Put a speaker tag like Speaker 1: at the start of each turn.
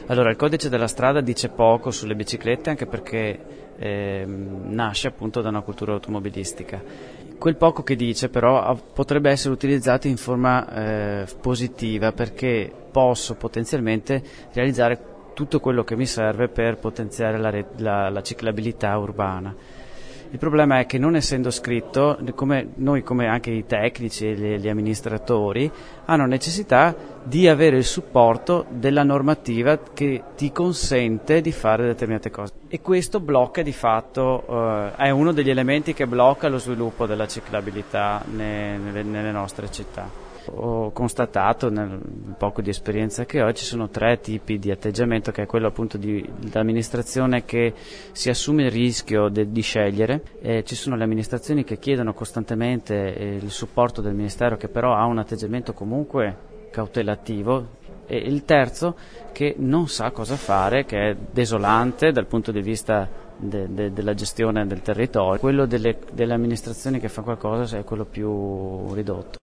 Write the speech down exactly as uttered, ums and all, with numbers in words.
Speaker 1: Allora, il codice della strada dice poco sulle biciclette, anche perché eh, nasce appunto da una cultura automobilistica. Quel poco che dice però potrebbe essere utilizzato in forma eh, positiva, perché posso potenzialmente realizzare tutto quello che mi serve per potenziare la, re- la, la ciclabilità urbana. Il problema è che, non essendo scritto, come noi, come anche i tecnici e gli, gli amministratori, hanno necessità di avere il supporto della normativa che ti consente di fare determinate cose. E questo blocca di fatto, eh, è uno degli elementi che blocca lo sviluppo della ciclabilità ne, nelle, nelle nostre città. Ho constatato nel poco di esperienza che ho, ci sono tre tipi di atteggiamento, che è quello appunto di, dell'amministrazione che si assume il rischio de, di scegliere, e ci sono le amministrazioni che chiedono costantemente eh, il supporto del Ministero, che però ha un atteggiamento comunque cautelativo, e il terzo che non sa cosa fare, che è desolante dal punto di vista de, de, della gestione del territorio. Quello delle, delle amministrazioni che fa qualcosa è quello più ridotto.